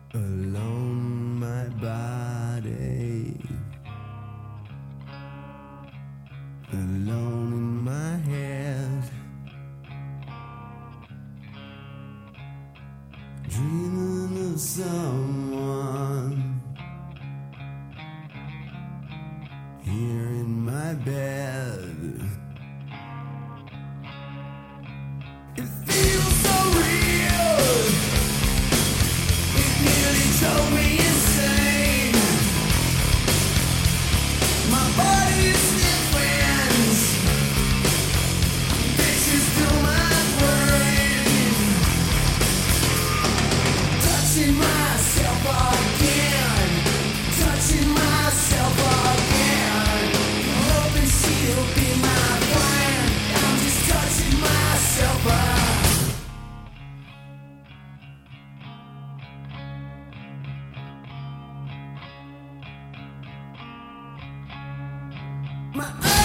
alone my body, alone in my head, dreaming of someone here in my bed. It feels so real, it nearly drove me insane. My body's different, pictures fill my brain. Touching myself again, touching myself again, hoping she'll be my friend. I'm just touching myself again. My